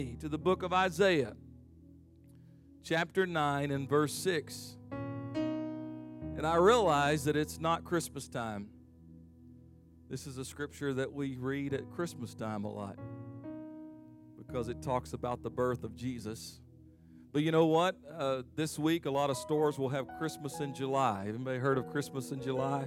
to the book of Isaiah, chapter 9 and verse 6. And I realize that it's not Christmas time. This is a scripture that we read at Christmas time a lot because it talks about the birth of Jesus. But you know what? This week, a lot of stores will have Christmas in July. Anybody heard of Christmas in July?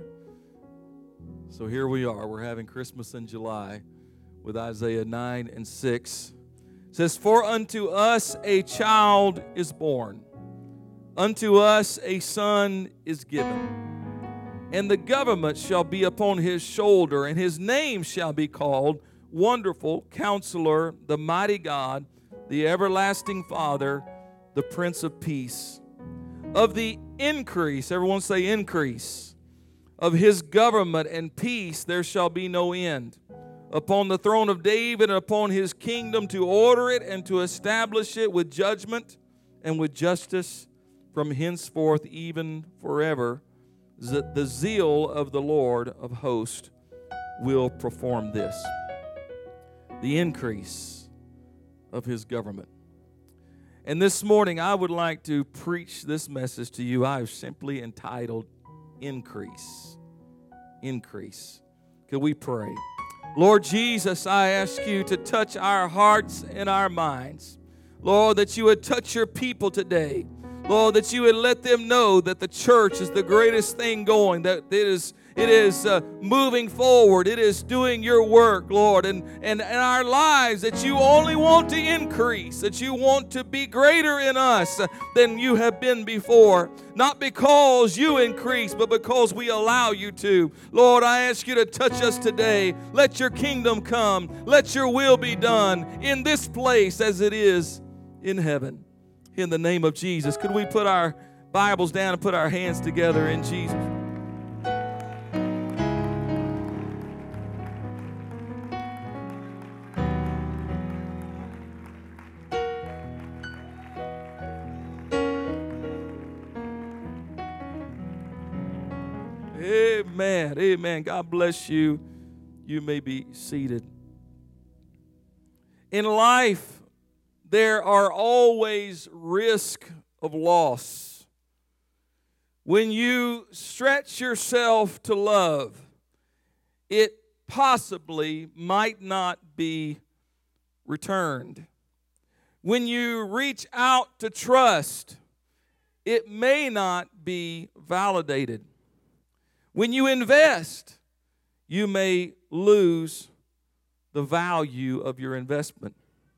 So here we are. We're having Christmas in July with Isaiah 9 and 6. It says, "For unto us a child is born, unto us a son is given, and the government shall be upon his shoulder, and his name shall be called Wonderful, Counselor, the Mighty God, the Everlasting Father, the Prince of Peace. Of the increase," everyone say increase, "of his government and peace there shall be no end. Upon the throne of David and upon his kingdom, to order it and to establish it with judgment and with justice from henceforth even forever. The zeal of the Lord of hosts will perform this." The increase of his government. And this morning I would like to preach this message to you. I have simply entitled Increase. Increase. Could we pray? Lord Jesus, I ask you to touch our hearts and our minds. Lord, that you would touch your people today. Lord, that you would let them know that the church is the greatest thing going, that it is moving forward. It is doing your work, Lord, and in our lives, that you only want to increase, that you want to be greater in us than you have been before. Not because you increase, but because we allow you to. Lord, I ask you to touch us today. Let your kingdom come. Let your will be done in this place as it is in heaven. In the name of Jesus. Could we put our Bibles down and put our hands together in Jesus? Amen. Amen. God bless you. You may be seated. In life, there are always risks of loss. When you stretch yourself to love, it possibly might not be returned. When you reach out to trust, it may not be validated. When you invest, you may lose the value of your investment.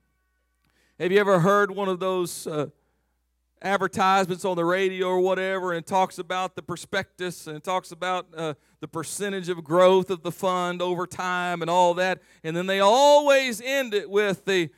Have you ever heard one of those advertisements on the radio or whatever, and it talks about the prospectus, and it talks about the percentage of growth of the fund over time and all that, and then they always end it with the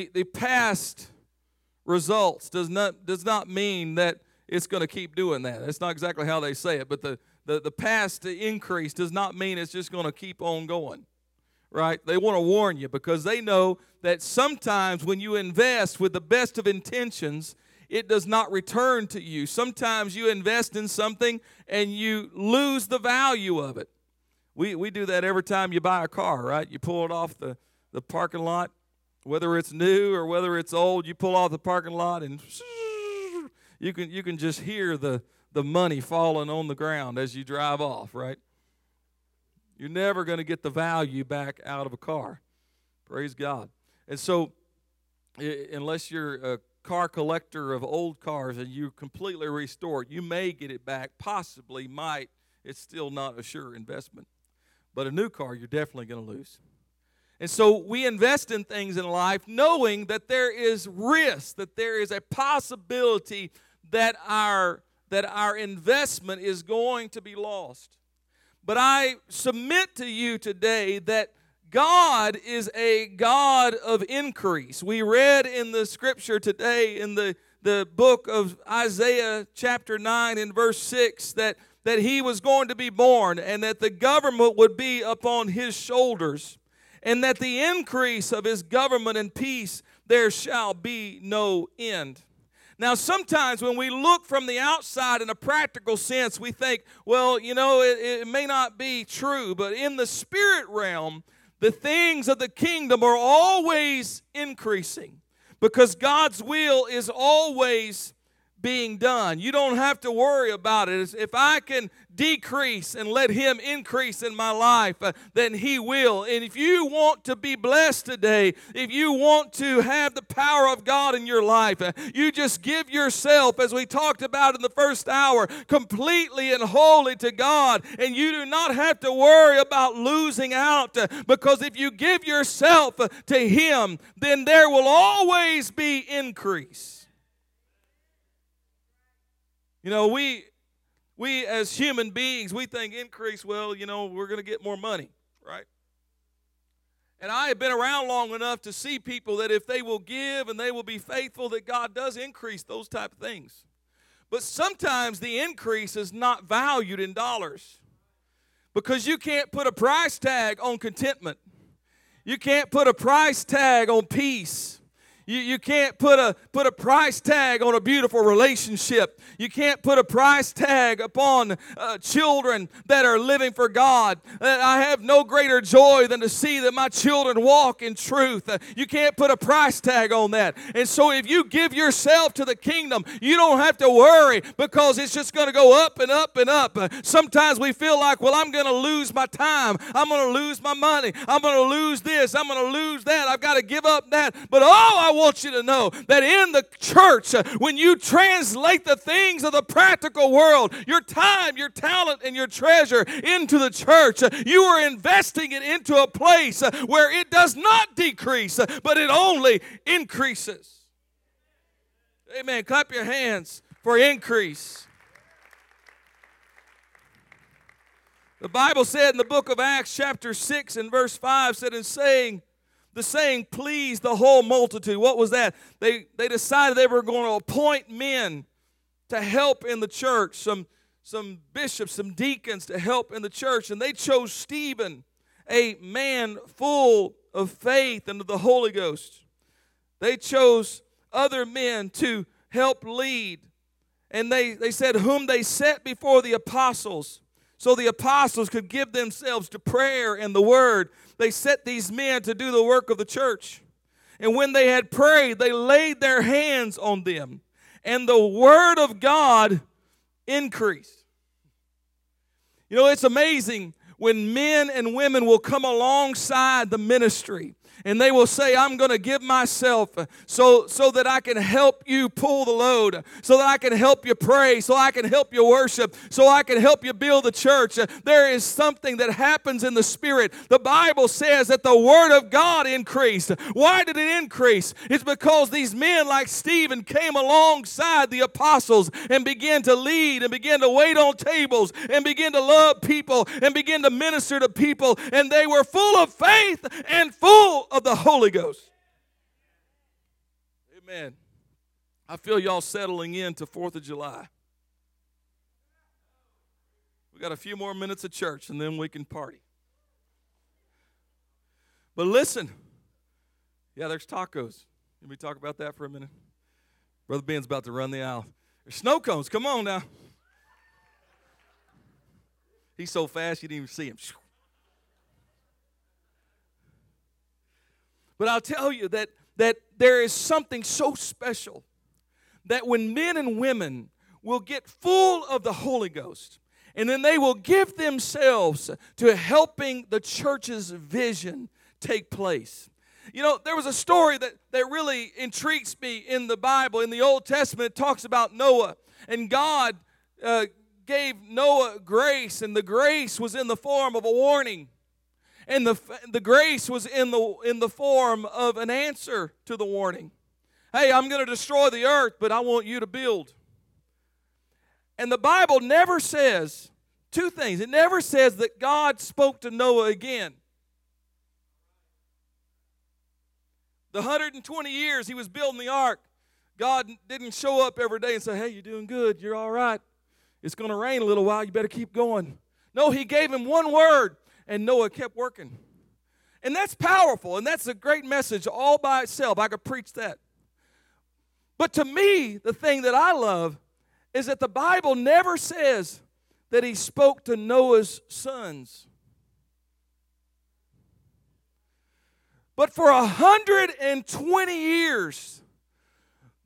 past results. Does not mean that it's going to keep doing that. That's not exactly how they say it, but the past increase does not mean it's just going to keep on going, right? They want to warn you because they know that sometimes when you invest with the best of intentions, it does not return to you. Sometimes you invest in something and you lose the value of it. We do that every time you buy a car, right? You pull it off the parking lot, whether it's new or whether it's old, you pull off the parking lot and you can just hear the money falling on the ground as you drive off, right? You're never going to get the value back out of a car. Praise God. And so, unless you're a car collector of old cars and you completely restore it, you may get it back, possibly might. It's still not a sure investment. But a new car, you're definitely going to lose. And so we invest in things in life knowing that there is risk, that there is a possibility that our investment is going to be lost. But I submit to you today that God is a God of increase. We read in the scripture today in the book of Isaiah chapter 9 and verse 6 that he was going to be born and that the government would be upon his shoulders and that the increase of his government and peace there shall be no end. Now, sometimes when we look from the outside in a practical sense, we think, well, you know, it may not be true, but in the spirit realm, the things of the kingdom are always increasing. because God's will is always being done. You don't have to worry about it. If I can decrease and let Him increase in my life, then He will. And if you want to be blessed today, if you want to have the power of God in your life, you just give yourself, as we talked about in the first hour, completely and wholly to God. And you do not have to worry about losing out, because if you give yourself to Him, then there will always be increase. You know, we as human beings, we think increase, well, you know, we're going to get more money, right? And I have been around long enough to see people that if they will give and they will be faithful, that God does increase those type of things. But sometimes the increase is not valued in dollars, because you can't put a price tag on contentment. You can't put a price tag on peace. You can't put a price tag on a beautiful relationship. You can't put a price tag upon children that are living for God. I have no greater joy than to see that my children walk in truth. You can't put a price tag on that. And so if you give yourself to the kingdom, you don't have to worry, because it's just going to go up and up and up. Sometimes we feel like, well, I'm going to lose my time. I'm going to lose my money. I'm going to lose this. I'm going to lose that. I've got to give up that. But I want you to know that in the church, when you translate the things of the practical world, your time, your talent, and your treasure into the church, you are investing it into a place where it does not decrease, but it only increases. Amen. Clap your hands for increase. The Bible said in the book of Acts chapter 6 and verse 5, said, the saying pleased the whole multitude. What was that? They decided they were going to appoint men to help in the church, some bishops, some deacons to help in the church. And they chose Stephen, a man full of faith and of the Holy Ghost. They chose other men to help lead. And they said, whom they set before the apostles, so the apostles could give themselves to prayer and the word. They set these men to do the work of the church. And when they had prayed, they laid their hands on them, and the word of God increased. You know, it's amazing when men and women will come alongside the ministry, and they will say, I'm going to give myself so that I can help you pull the load, so that I can help you pray, so I can help you worship, so I can help you build the church. There is something that happens in the Spirit. The Bible says that the Word of God increased. Why did it increase? It's because these men like Stephen came alongside the apostles and began to lead and began to wait on tables and began to love people and began to minister to people, and they were full of faith and full of the Holy Ghost. Amen. I feel y'all settling into 4th of July. We got a few more minutes of church and then we can party. But listen, yeah, there's tacos. Can we talk about that for a minute? Brother Ben's about to run the aisle. There's snow cones. Come on now. He's so fast you didn't even see him. But I'll tell you that there is something so special that when men and women will get full of the Holy Ghost, and then they will give themselves to helping the church's vision take place. You know, there was a story that really intrigues me in the Bible. In the Old Testament, it talks about Noah, and God gave Noah grace, and the grace was in the form of a warning. And the grace was in the form of an answer to the warning. Hey, I'm going to destroy the earth, but I want you to build. And the Bible never says two things. It never says that God spoke to Noah again. The 120 years he was building the ark, God didn't show up every day and say, hey, you're doing good, you're all right. It's going to rain a little while, you better keep going. No, he gave him one word. And Noah kept working. And that's powerful, and that's a great message all by itself. I could preach that. But to me, the thing that I love is that the Bible never says that he spoke to Noah's sons. But for 120 years,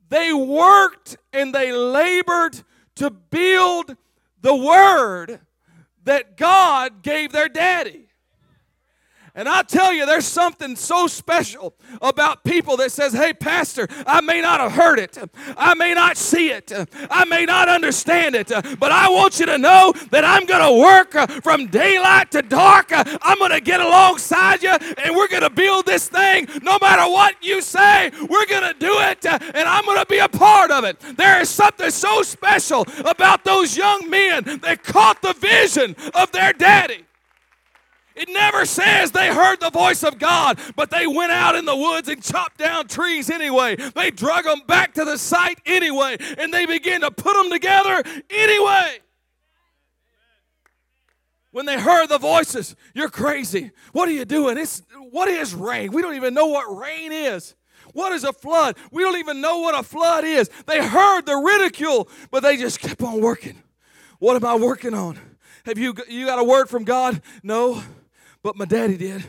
They worked and they labored to build the word that God gave their daddy. And I tell you, there's something so special about people that says, hey, pastor, I may not have heard it. I may not see it. I may not understand it. But I want you to know that I'm going to work from daylight to dark. I'm going to get alongside you, and we're going to build this thing. No matter what you say, we're going to do it, and I'm going to be a part of it. There is something so special about those young men that caught the vision of their daddy. It never says they heard the voice of God, but they went out in the woods and chopped down trees anyway. They drug them back to the site anyway, and they began to put them together anyway. When they heard the voices, you're crazy. What are you doing? What is rain? We don't even know what rain is. What is a flood? We don't even know what a flood is. They heard the ridicule, but they just kept on working. What am I working on? Have you got a word from God? No. But my daddy did.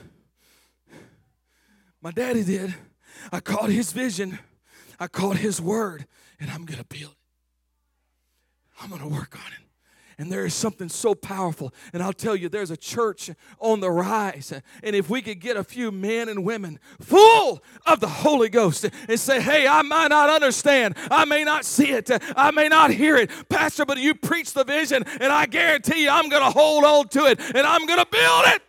My daddy did. I caught his vision. I caught his word. And I'm going to build it. I'm going to work on it. And there is something so powerful. And I'll tell you, there's a church on the rise. And if we could get a few men and women full of the Holy Ghost and say, hey, I might not understand. I may not see it. I may not hear it. Pastor, but you preach the vision, and I guarantee you I'm going to hold on to it, and I'm going to build it.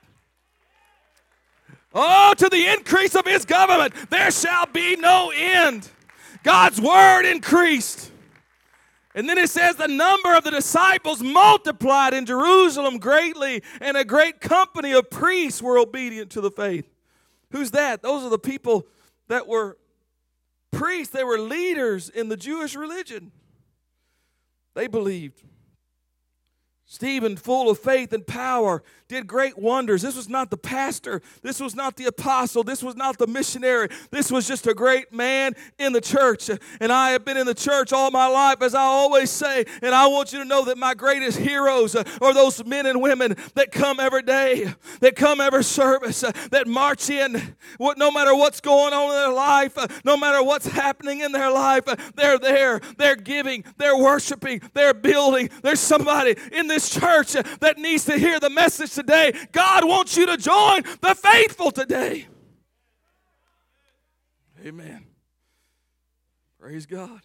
Oh, to the increase of his government, there shall be no end. God's word increased. And then it says the number of the disciples multiplied in Jerusalem greatly, and a great company of priests were obedient to the faith. Who's that? Those are the people that were priests. They were leaders in the Jewish religion. They believed. Stephen, full of faith and power, did great wonders. This was not the pastor. This was not the apostle. This was not the missionary. This was just a great man in the church. And I have been in the church all my life, as I always say, and I want you to know that my greatest heroes are those men and women that come every day, that come every service, that march in, no matter what's going on in their life, no matter what's happening in their life, they're there, they're giving, they're worshiping, they're building. There's somebody in this church that needs to hear the message today. God wants you to join the faithful today. Amen. Praise God.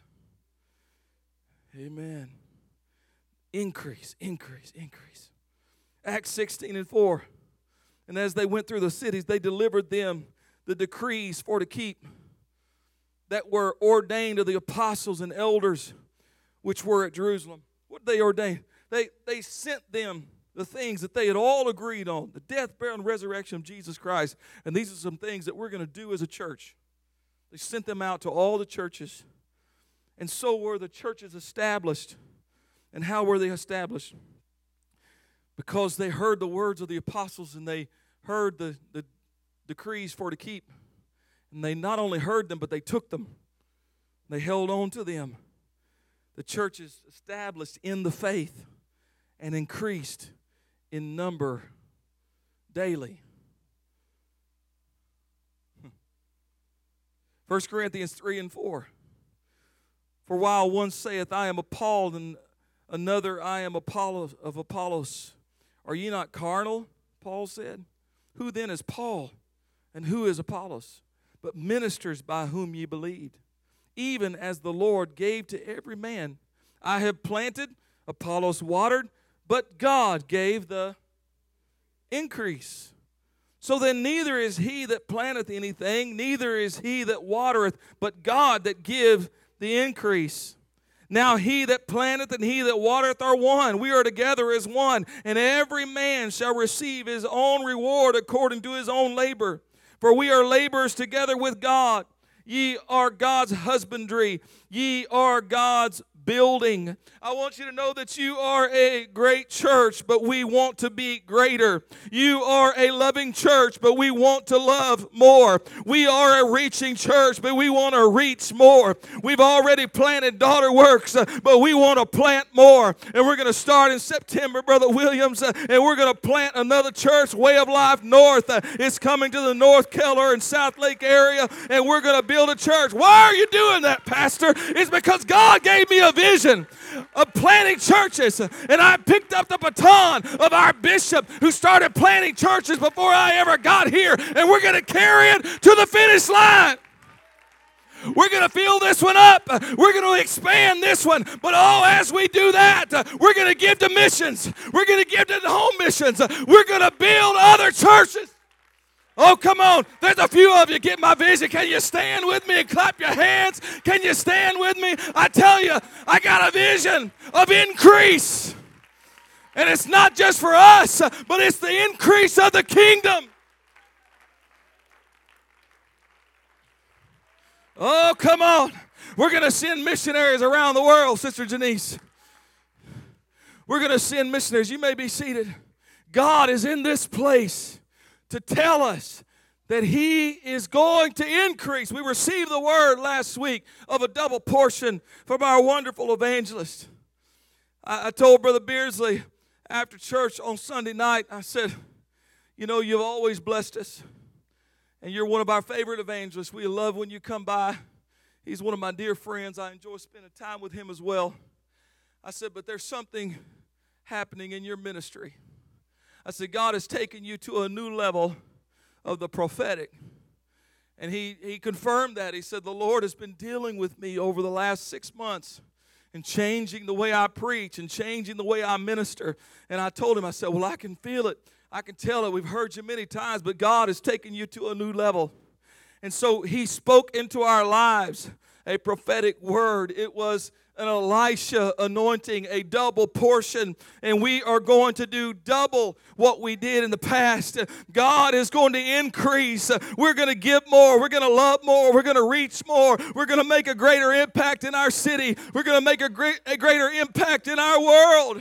Amen. Increase, increase, increase. Acts 16:4. And as they went through the cities, they delivered them the decrees for to keep that were ordained of the apostles and elders which were at Jerusalem. What did they ordain? They sent them the things that they had all agreed on, the death, burial, and resurrection of Jesus Christ. And these are some things that we're going to do as a church. They sent them out to all the churches. And so were the churches established. And how were they established? Because they heard the words of the apostles, and they heard the decrees for to keep. And they not only heard them, but they took them. They held on to them. The church is established in the faith and increased in number daily. 1 Corinthians 3:4. For while one saith, I am Paul, and another, I am Apollos of Apollos, are ye not carnal? Paul said. Who then is Paul, and who is Apollos? But ministers by whom ye believed, even as the Lord gave to every man. I have planted, Apollos watered, but God gave the increase. So then neither is he that planteth anything, neither is he that watereth, but God that giveth the increase. Now he that planteth and he that watereth are one. We are together as one. And every man shall receive his own reward according to his own labor. For we are laborers together with God. Ye are God's husbandry. Ye are God's building. I want you to know that you are a great church, but we want to be greater. You are a loving church, but we want to love more. We are a reaching church, but we want to reach more. We've already planted Daughter Works, but we want to plant more. And we're going to start in September, Brother Williams, and we're going to plant another church, Way of Life North. It's coming to the North Keller and South Lake area, and we're going to build a church. Why are you doing that, Pastor? It's because God gave me a vision of planting churches, and I picked up the baton of our bishop who started planting churches before I ever got here, and we're going to carry it to the finish line. We're going to fill this one up. We're going to expand this one. But as we do that, we're going to give to missions. We're going to give to the home missions. We're going to build other churches. Oh, come on. There's a few of you get my vision. Can you stand with me and clap your hands? Can you stand with me? I tell you, I got a vision of increase. And it's not just for us, but it's the increase of the kingdom. Oh, come on. We're going to send missionaries around the world, Sister Janice. We're going to send missionaries. You may be seated. God is in this place to tell us that He is going to increase. We received the word last week of a double portion from our wonderful evangelist. I told Brother Beardsley after church on Sunday night, I said, you know, you've always blessed us, and you're one of our favorite evangelists. We love when you come by. He's one of my dear friends. I enjoy spending time with him as well. I said, but there's something happening in your ministry. I said, God has taken you to a new level of the prophetic. And he confirmed that. He said, the Lord has been dealing with me over the last 6 months and changing the way I preach and changing the way I minister. And I told him, I said, well, I can feel it. I can tell it. We've heard you many times, but God has taken you to a new level. And so He spoke into our lives a prophetic word. It was an Elisha anointing, a double portion, and we are going to do double what we did in the past. God is going to increase. We're going to give more. We're going to love more. We're going to reach more. We're going to make a greater impact in our city. We're going to make a greater impact in our world.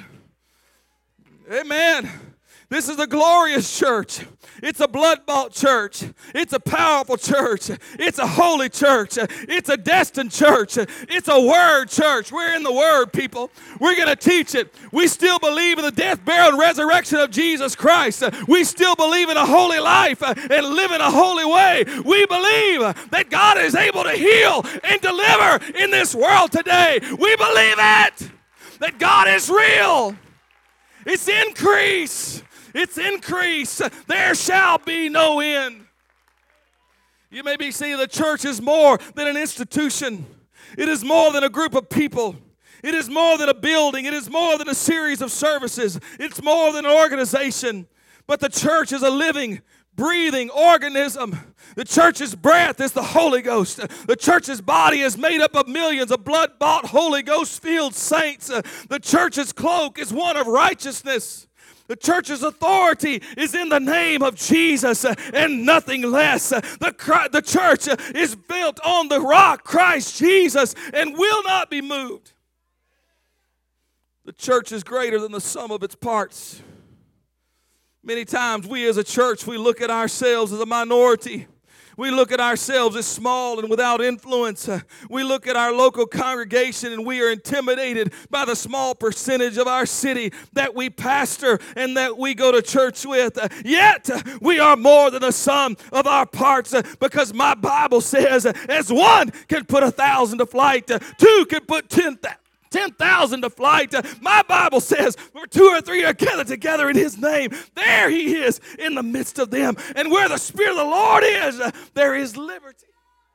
Amen. This is a glorious church. It's a blood-bought church. It's a powerful church. It's a holy church. It's a destined church. It's a word church. We're in the word, people. We're going to teach it. We still believe in the death, burial, and resurrection of Jesus Christ. We still believe in a holy life and live in a holy way. We believe that God is able to heal and deliver in this world today. We believe it, that God is real. It's increase. It's increase. There shall be no end. You may be seeing the church is more than an institution. It is more than a group of people. It is more than a building. It is more than a series of services. It's more than an organization. But the church is a living, breathing organism. The church's breath is the Holy Ghost. The church's body is made up of millions of blood-bought, Holy Ghost-filled saints. The church's cloak is one of righteousness. The church's authority is in the name of Jesus and nothing less. The church is built on the rock, Christ Jesus, and will not be moved. The church is greater than the sum of its parts. Many times we as a church, we look at ourselves as a minority. We look at ourselves as small and without influence. We look at our local congregation and we are intimidated by the small percentage of our city that we pastor and that we go to church with. Yet, we are more than the sum of our parts, because my Bible says, as one can put 1,000 to flight, two can put 10,000 to flight. My Bible says, where two or three are gathered together in His name, there He is in the midst of them. And where the Spirit of the Lord is, there is liberty.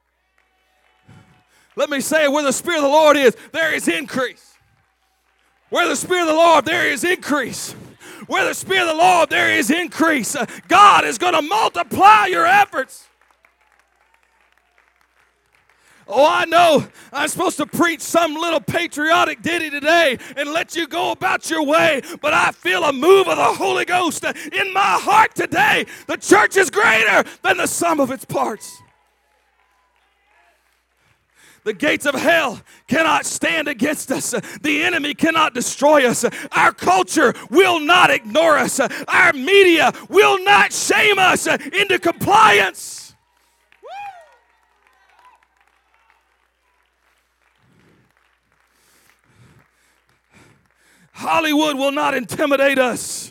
Let me say, where the Spirit of the Lord is, there is increase. Where the Spirit of the Lord, there is increase. Where the Spirit of the Lord, there is increase. God is going to multiply your efforts. Oh, I know I'm supposed to preach some little patriotic ditty today and let you go about your way, but I feel a move of the Holy Ghost in my heart today. The church is greater than the sum of its parts. The gates of hell cannot stand against us. The enemy cannot destroy us. Our culture will not ignore us. Our media will not shame us into compliance. Hollywood will not intimidate us.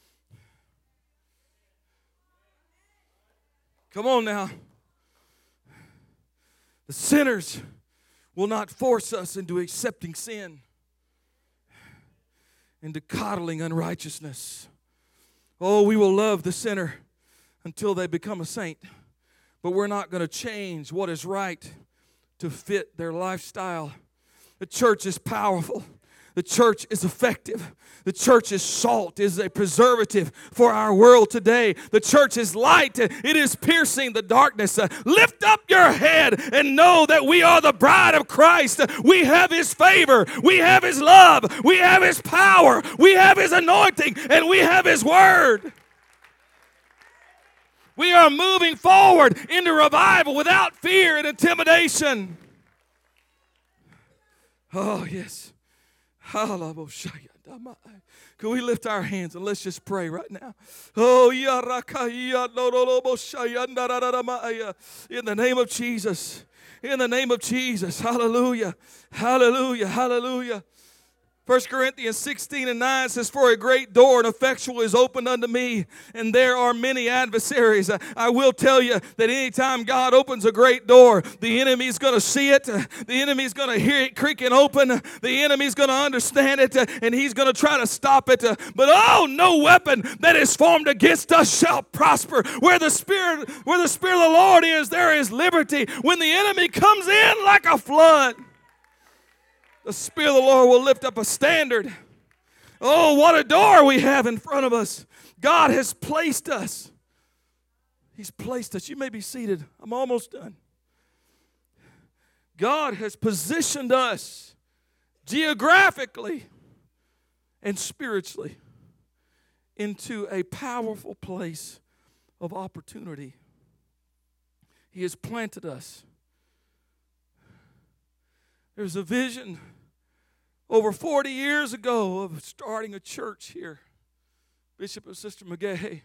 Come on now. The sinners will not force us into accepting sin, into coddling unrighteousness. Oh, we will love the sinner until they become a saint, but we're not going to change what is right to fit their lifestyle. The church is powerful. The church is effective. The church is salt, is a preservative for our world today. The church is light. It is piercing the darkness. Lift up your head and know that we are the bride of Christ. We have His favor. We have His love. We have His power. We have His anointing. And we have His word. We are moving forward into revival without fear and intimidation. Oh, yes. Can we lift our hands and let's just pray right now? Oh, in the name of Jesus. In the name of Jesus. Hallelujah. Hallelujah. Hallelujah. 1 Corinthians 16:9 says, "For a great door and effectual is opened unto me, and there are many adversaries." I will tell you that anytime God opens a great door, the enemy's going to see it. The enemy's going to hear it creaking open. The enemy's going to understand it, and he's going to try to stop it. But no weapon that is formed against us shall prosper. Where the Spirit of the Lord is, there is liberty. When the enemy comes in like a flood, the Spirit of the Lord will lift up a standard. Oh, what a door we have in front of us. God has placed us. He's placed us. You may be seated. I'm almost done. God has positioned us geographically and spiritually into a powerful place of opportunity. He has planted us. There's a vision over 40 years ago of starting a church here. Bishop and Sister McGahey.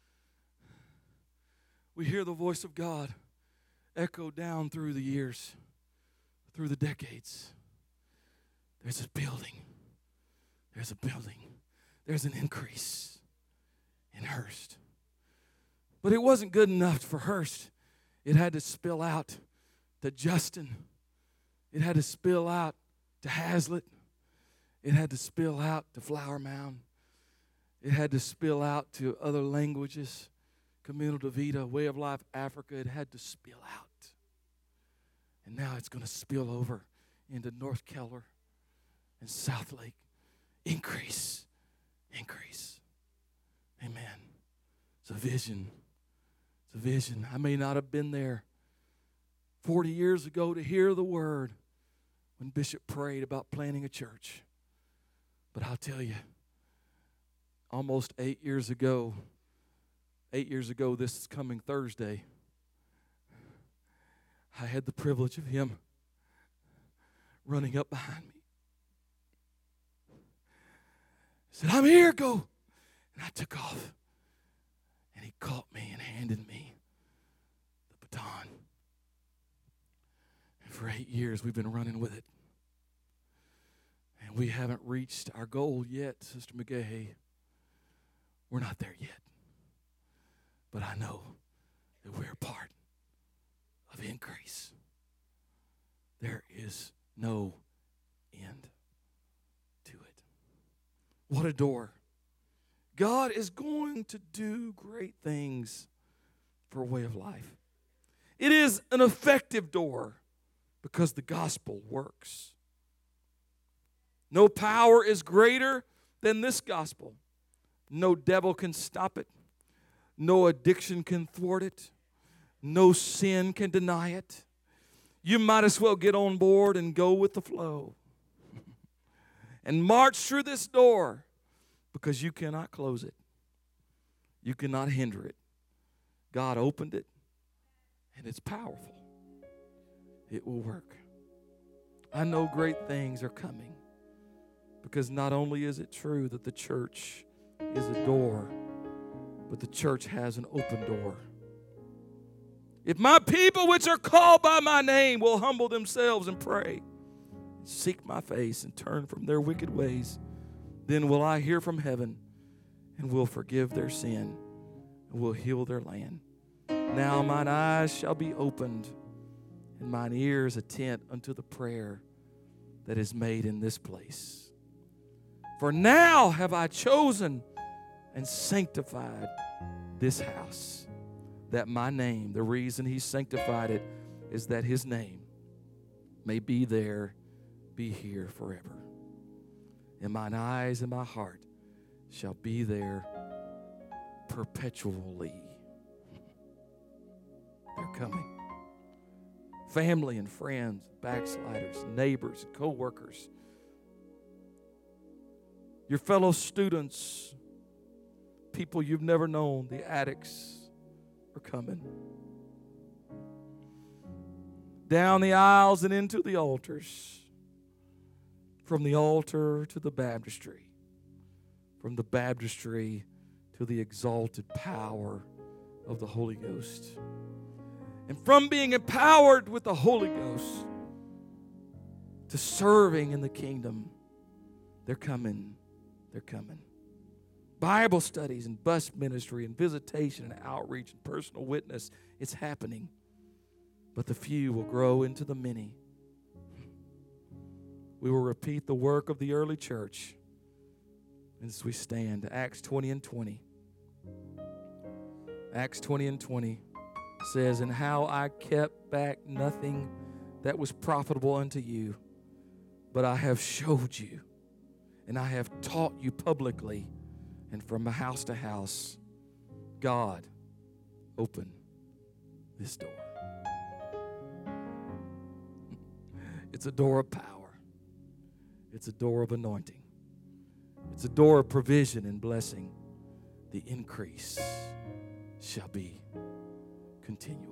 We hear the voice of God echo down through the years, through the decades. There's a building. There's a building. There's an increase in Hurst. But it wasn't good enough for Hurst. It had to spill out to Justin. It had to spill out to Hazlitt. It had to spill out to Flower Mound. It had to spill out to other languages, Communal de Vida, Way of Life, Africa. It had to spill out. And now it's going to spill over into North Keller and South Lake. Increase. Increase. Amen. It's a vision. It's a vision. I may not have been there 40 years ago to hear the word when Bishop prayed about planting a church. But I'll tell you, almost 8 years ago this coming Thursday, I had the privilege of him running up behind me. He said, "I'm here, go." And I took off. And he caught me and handed me the baton. And for 8 years, we've been running with it. And we haven't reached our goal yet, Sister McGahey. We're not there yet. But I know that we're a part of increase. There is no end to it. What a door. God is going to do great things for a way of life. It is an effective door because the gospel works. No power is greater than this gospel. No devil can stop it. No addiction can thwart it. No sin can deny it. You might as well get on board and go with the flow and march through this door because you cannot close it. You cannot hinder it. God opened it, and it's powerful. It will work. I know great things are coming, because not only is it true that the church is a door, but the church has an open door. If my people which are called by my name will humble themselves and pray, seek my face and turn from their wicked ways, then will I hear from heaven and will forgive their sin and will heal their land. Now mine eyes shall be opened and mine ears attent unto the prayer that is made in this place. For now have I chosen and sanctified this house, that my name, the reason he sanctified it is that his name may be there, be here forever. And mine eyes and my heart shall be there perpetually. They're coming. Family and friends, backsliders, neighbors, co-workers, your fellow students, people you've never known, the addicts are coming. Down the aisles and into the altars. From the altar to the baptistry. From the baptistry to the exalted power of the Holy Ghost. And from being empowered with the Holy Ghost to serving in the kingdom, they're coming. They're coming. Bible studies and bus ministry and visitation and outreach and personal witness, it's happening. But the few will grow into the many. We will repeat the work of the early church as we stand. Acts 20 and 20. Acts 20 and 20 says, and how I kept back nothing that was profitable unto you, but I have showed you, and I have taught you publicly, and from house to house, God, open this door. It's a door of power. It's a door of anointing. It's a door of provision and blessing. The increase shall be continual.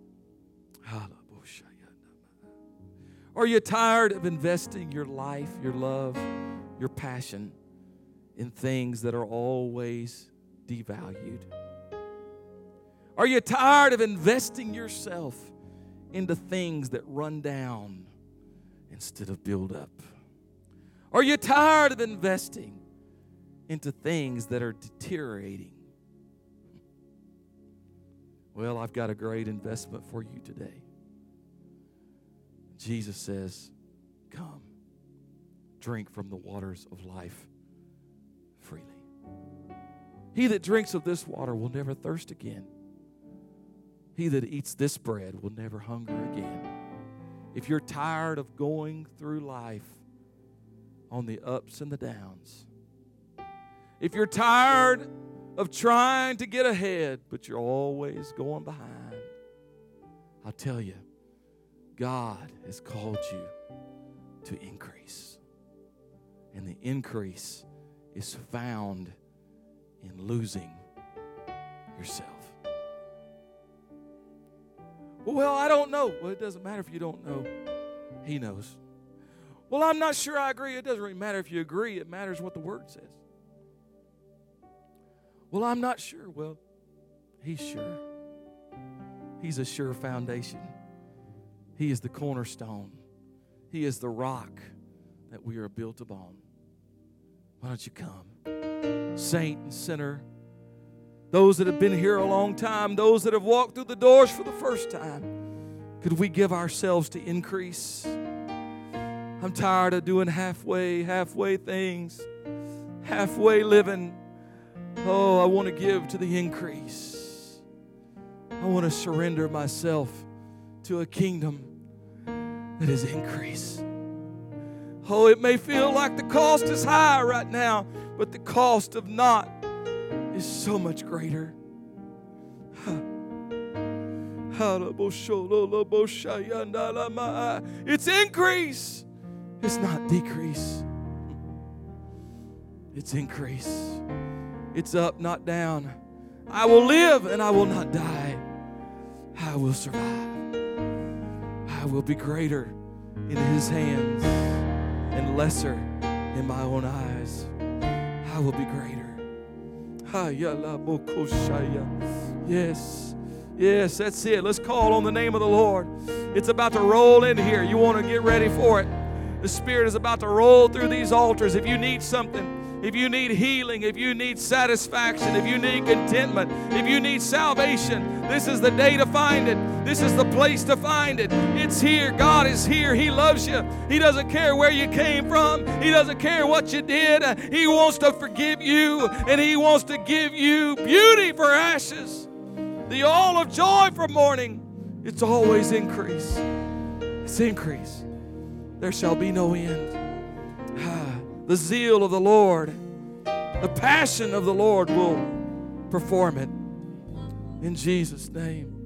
Are you tired of investing your life, your love, your passion in things that are always devalued? Are you tired of investing yourself into things that run down instead of build up? Are you tired of investing into things that are deteriorating? Well, I've got a great investment for you today. Jesus says, come, drink from the waters of life freely. He that drinks of this water will never thirst again. He that eats this bread will never hunger again. If you're tired of going through life on the ups and the downs, if you're tired of trying to get ahead, but you're always going behind, I'll tell you, God has called you to increase. And the increase is found in losing yourself. Well, I don't know. Well, it doesn't matter if you don't know. He knows. Well, I'm not sure I agree. It doesn't really matter if you agree. It matters what the Word says. Well, I'm not sure. Well, He's sure. He's a sure foundation. He is the cornerstone. He is the rock that we are built upon. Why don't you come? Saint and sinner, those that have been here a long time, those that have walked through the doors for the first time, could we give ourselves to increase? I'm tired of doing halfway things, halfway living. Oh, I want to give to the increase. I want to surrender myself to a kingdom that is increase. Oh, it may feel like the cost is high right now, but the cost of not is so much greater. It's increase. It's not decrease. It's increase. It's up, not down. I will live and I will not die. I will survive. I will be greater in His hands and lesser in my own eyes. I will be greater. Yes. Yes, that's it. Let's call on the name of the Lord. It's about to roll in here. You want to get ready for it. The Spirit is about to roll through these altars. If you need something, if you need healing, if you need satisfaction, if you need contentment, if you need salvation, this is the day to find it. This is the place to find it. It's here. God is here. He loves you. He doesn't care where you came from. He doesn't care what you did. He wants to forgive you, and He wants to give you beauty for ashes, the oil of joy for mourning. It's always increase. It's increase. There shall be no end. The zeal of the Lord, the passion of the Lord will perform it. In Jesus' name.